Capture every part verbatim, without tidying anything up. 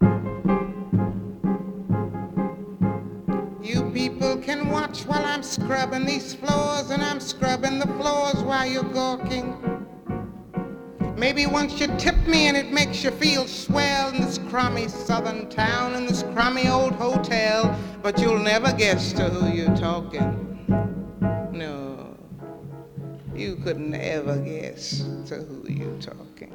You people can watch while I'm scrubbing these floors, and I'm scrubbing the floors while you're gawking. Maybe once you tip me and it makes you feel swell in this crummy southern town, in this crummy old hotel, but you'll never guess to who you're talking. No, you could never guess to who you're talking.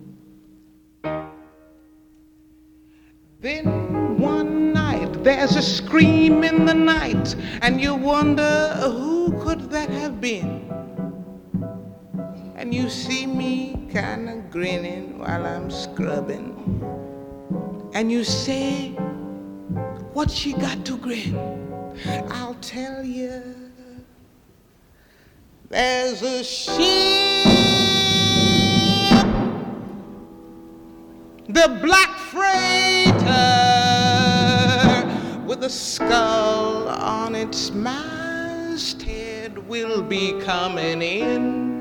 Then one night there's a scream in the night, and you wonder who could that have been? And you see me kinda grinning while I'm scrubbing, and you say, what she got to grin? I'll tell you, there's a ship, the black freighter with a skull on its masthead will be coming in.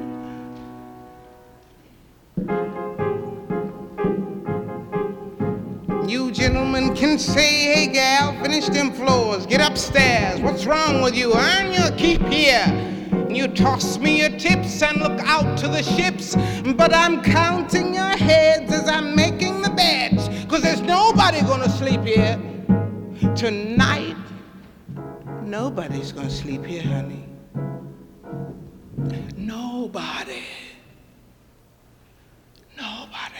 You gentlemen can say, hey gal, finish them floors, get upstairs, what's wrong with you? Earn your keep here. You toss me your tips and look out to the ships, but I'm counting your heads as I'm making the beds, cause there's nobody gonna sleep here. Tonight, nobody's gonna sleep here, honey. Nobody. Nobody.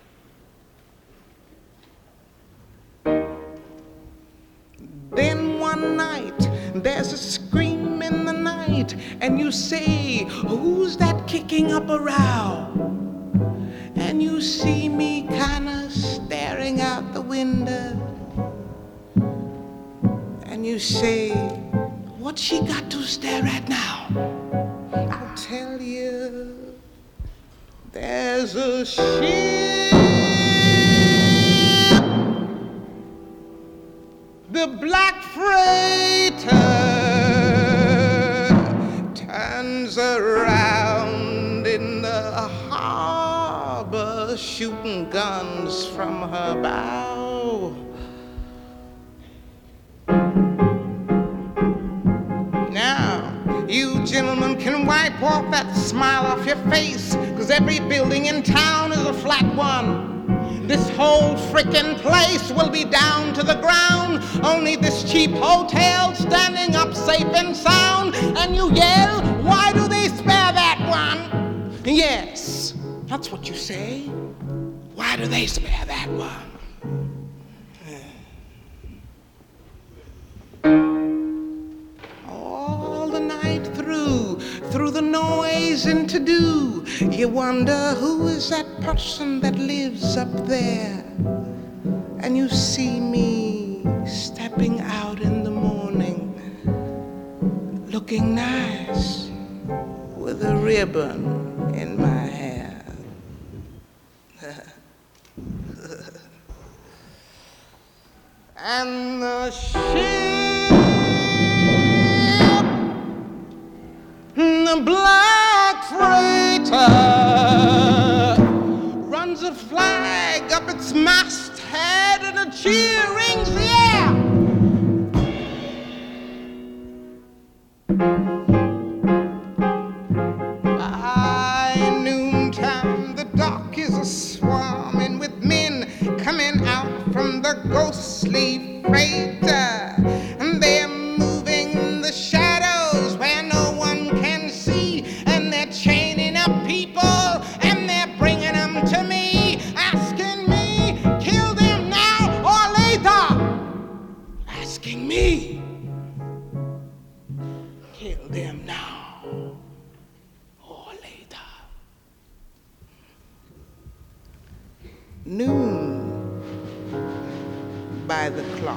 Then one night, there's a scream in the night, and you say, who's that kicking up a row? And you see me kinda staring out the window, and you say, what's she got to stare at now? I'll tell you, there's a ship, the black freighter turns around in the harbor, shooting guns from her bow. Now, you gentlemen can wipe off that smile off your face, cause every building in town is a flat one. This whole frickin' place will be down to the ground, only this cheap hotel standing up safe and sound. And you yell, why do they spare that one? Yes, that's what you say. Why do they spare that one? All the night through, through the noise and to-do, you wonder who is that person that lives up there. And you see me stepping out in the morning, looking nice with a ribbon in my hair. And the ship, the black freighter, runs a flag up its masthead and a cheer rings the air. By noontime the dock is a swarming with men coming out from the ghostly freighter, and they're moving in the shadows where no one can see, and they're chaining up people and they're bringing them to me, asking me, kill them now or later. Asking me, kill them now or later. Noon by the clock,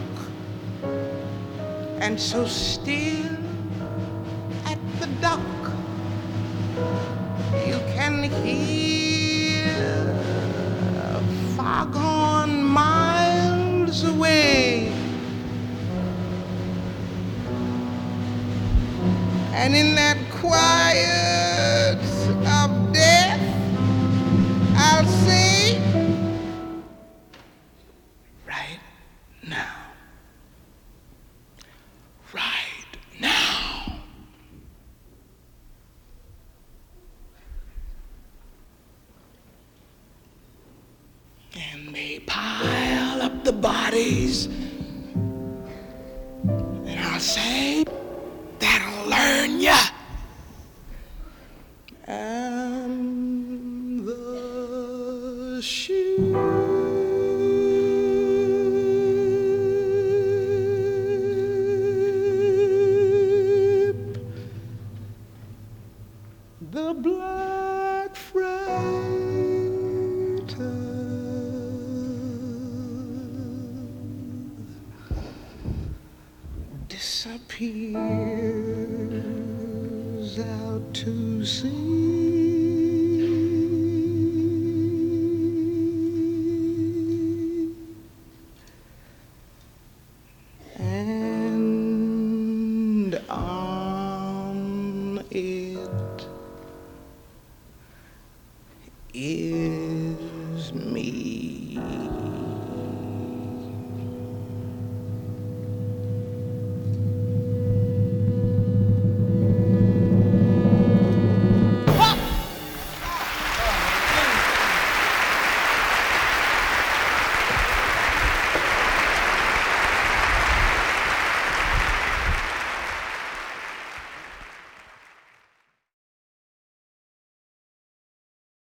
and so still at the dock you can hear a foghorn miles away, and in that quiet of death I'll say, right count the bodies, and I'll say, that'll learn ya. And the ship the black freighter disappears out to sea, and on it is me.